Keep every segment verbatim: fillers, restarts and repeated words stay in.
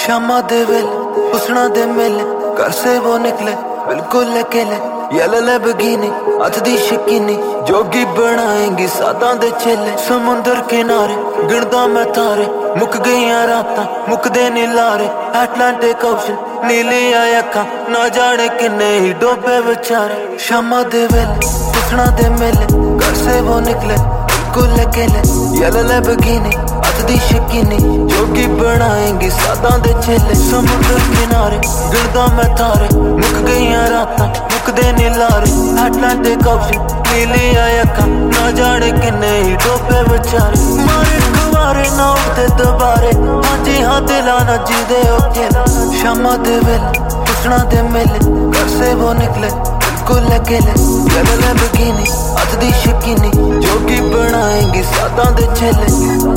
शामा दे वेले हुस्ना दे मेले घर से वो निकले बिल्कुल अकेले येलो लैम्बोर्गिनी हथ दी शकीनी जोगी बनाएंगी सादा दे चेले समुंदर किनारे गिनदा मैं तारे मुक गईयां रातां मुकदे नी लारे अटलांटिक ओशन नीली अखां ना जाने किन्ने ही डोबे बेचारे शामा दे वेले हुस्ना दे मेले घर से वो निकले बिल्कुल अकेले येलो लैम्बोर्गिनी हथ दी शकीनी जोगी बनाएंगी सादा दे चेले समुंदर किनारे गिनदा मैं तारे मुक गईयां रातां मुकदे नी लारे अटलांटिक ओशन नीली अखां ना जाने किन्ने ही डोबे बेचारे मारे खुमारे ना उठदे दोबारे हाँ जी हाँ दिला ना जीदे अकेले शामा दे वेले हुस्ना दे मेले घर से वो निकले बिल्कुल अकेले येलो लैम्बोर्गिनी हथ दी शकीनी जोगी बनाएंगी सादा दे चेले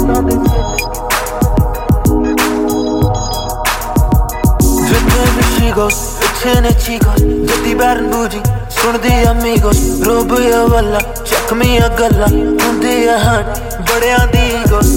जितने भी she goes पिछे ने chicos जदी बैरन बूजी सुनदी amigos रोब या वल्ला चकमी या गल्ला हुंदी या हट बड़ियां दी ईगोस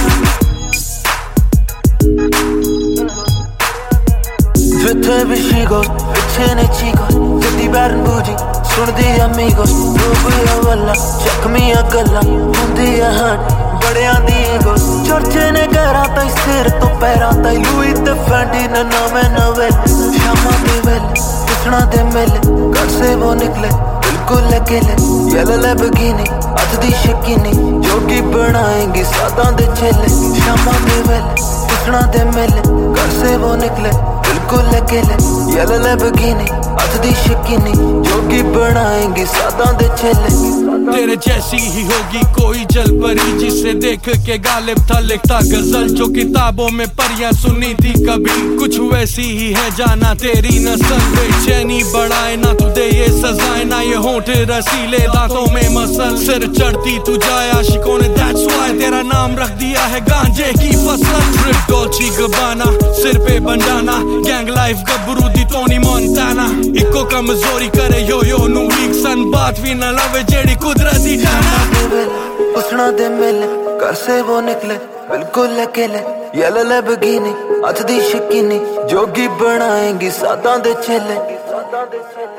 जिथे भी she goes पिछे ने chicos जदी बैरन बूजी सुनदी amigos रोब या वल्ला चकमी या गल्ला हुंदी या हट बड़ियां दी ईगोस चर्चे ने घरां ताईं सिर तो पैरां ताईं लुई ते फैंडी ने नवें नवें शामा दे वेले हुस्ना दे मेले घर से वो निकले बिल्कुल अकेले येलो लैम्बोर्गिनी हथ दी शकीनी जोगी बनाएंगी सादा दे चेले शामा दे वेले हुस्ना दे मेले घर से वो निकले बिल्कुल अकेले येलो लैम्बोर्गिनी हथ दी शकीनी जोगी बनाएंगी सादा दे चेले तेरे जैसी ही होगी कोई जल परी जिसे देख के गालिब था लिखता गजल जो किताबों में परियां सुनी थी कभी कुछ वैसी ही है जाना तेरी नस्ल बेचैनी बढ़ाए ना तू दे ये सजाए ना ये होंठ रसीले दांतों में मसल सिर चढ़ती तू जाए आशिकों ने that's why तेरा नाम रख दिया है गांजे की फसल ट्रिप डॉल्ची गबाना सिर पे बंडाना गैंग लाइफ गबरू दी टोनी मोंटाना इको कमजोरी करे यो यो नु वीक सन बात भी न लवे जेड़ी कुदरती जाना हुस्ना दे मेले घर से वो निकले बिल्कुल अकेले येलो लैम्बोर्गिनी हथ दी शकीनी जोगी बनाएंगी सादा दे चेले।